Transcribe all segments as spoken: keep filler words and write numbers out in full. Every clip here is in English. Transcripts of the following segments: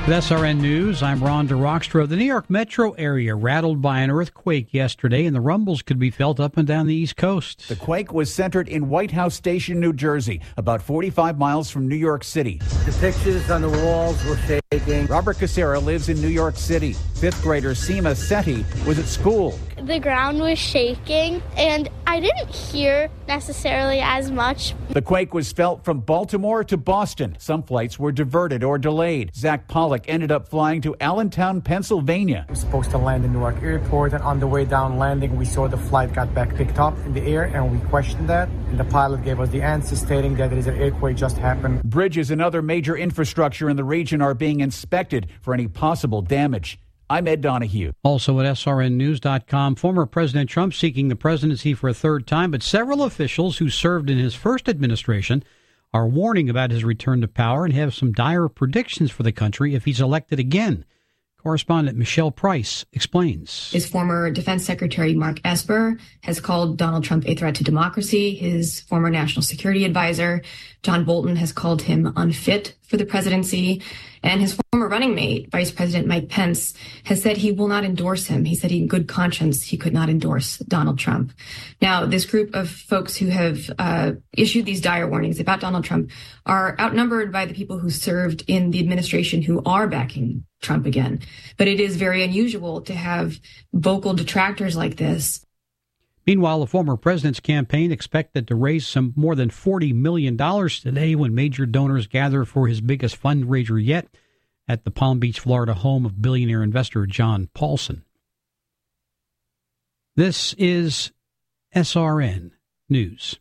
With S R N News, I'm Ron DeRockstra. The New York metro area rattled by an earthquake yesterday, and the rumbles could be felt up and down the East Coast. The quake was centered in White House Station, New Jersey, about forty-five miles from New York City. The pictures on the walls were shaking. Robert Casera lives in New York City. Fifth grader Seema Sethi was at school. The ground was shaking, and I didn't hear necessarily as much. The quake was felt from Baltimore to Boston. Some flights were diverted or delayed. Zach Pollock ended up flying to Allentown, Pennsylvania. We were supposed to land in Newark Airport, and on the way down landing, we saw the flight got back picked up in the air, and we questioned that. And the pilot gave us the answer stating that there is an earthquake just happened. Bridges and other major infrastructure in the region are being inspected for any possible damage. I'm Ed Donahue. Also at S R N news dot com, former President Trump seeking the presidency for a third time, but several officials who served in his first administration are warning about his return to power and have some dire predictions for the country if he's elected again. Correspondent Michelle Price explains. His former Defense Secretary Mark Esper has called Donald Trump a threat to democracy. His former National Security Advisor, John Bolton, has called him unfit for the presidency. And his former running mate, Vice President Mike Pence, has said he will not endorse him. He said he, in good conscience, he could not endorse Donald Trump. Now, this group of folks who have uh, issued these dire warnings about Donald Trump are outnumbered by the people who served in the administration who are backing Trump again. But it is very unusual to have vocal detractors like this. Meanwhile, the former president's campaign expected to raise some more than forty million dollars today when major donors gather for his biggest fundraiser yet at the Palm Beach, Florida home of billionaire investor John Paulson. This is S R N News.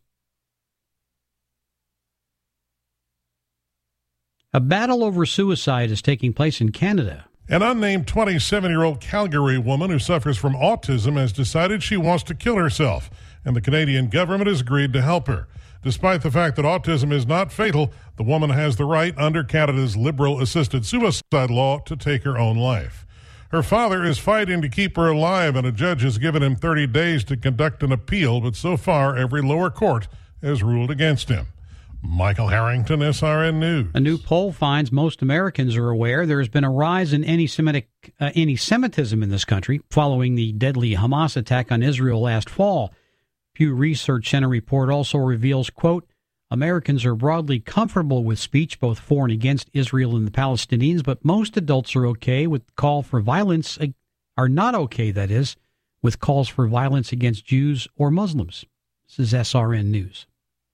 A battle over suicide is taking place in Canada. An unnamed twenty-seven-year-old Calgary woman who suffers from autism has decided she wants to kill herself, and the Canadian government has agreed to help her. Despite the fact that autism is not fatal, the woman has the right under Canada's liberal-assisted suicide law to take her own life. Her father is fighting to keep her alive, and a judge has given him thirty days to conduct an appeal, but so far every lower court has ruled against him. Michael Harrington, S R N News. A new poll finds most Americans are aware there has been a rise in anti-Semitic, uh, anti-Semitism in this country following the deadly Hamas attack on Israel last fall. Pew Research Center report also reveals, quote, Americans are broadly comfortable with speech both for and against Israel and the Palestinians, but most adults are okay with call for violence, are not okay, that is, with calls for violence against Jews or Muslims. This is S R N News.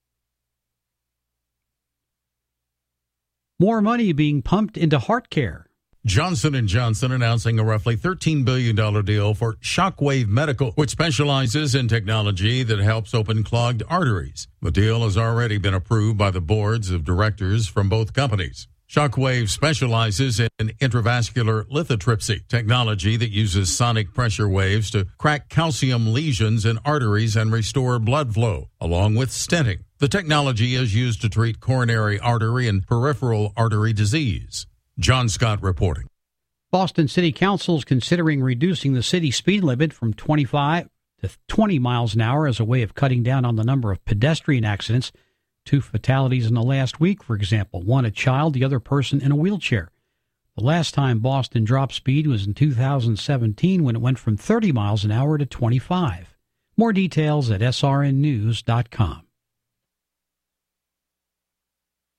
More money being pumped into heart care. Johnson and Johnson announcing a roughly thirteen billion dollars deal for Shockwave Medical, which specializes in technology that helps open clogged arteries. The deal has already been approved by the boards of directors from both companies. Shockwave specializes in intravascular lithotripsy, technology that uses sonic pressure waves to crack calcium lesions in arteries and restore blood flow, along with stenting. The technology is used to treat coronary artery and peripheral artery disease. John Scott reporting. Boston City Council is considering reducing the city speed limit from twenty-five to twenty miles an hour as a way of cutting down on the number of pedestrian accidents. Two fatalities in the last week, for example, one a child, the other person in a wheelchair. The last time Boston dropped speed was in two thousand seventeen when it went from thirty miles an hour to twenty-five. More details at S R N news dot com.